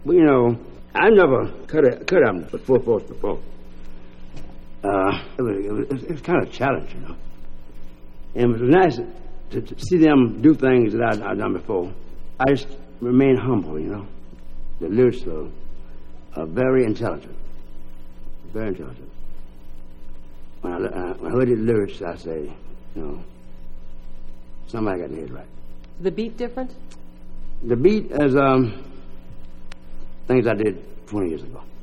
Well, I never cut them with full force before. It was kind of a challenge, And it was nice to see them do things that I'd done before. I just remain humble, The lyrics are very intelligent. Very intelligent. When I heard the lyrics, I say, somebody got the head right. The beat different? The beat is things I did 20 years ago.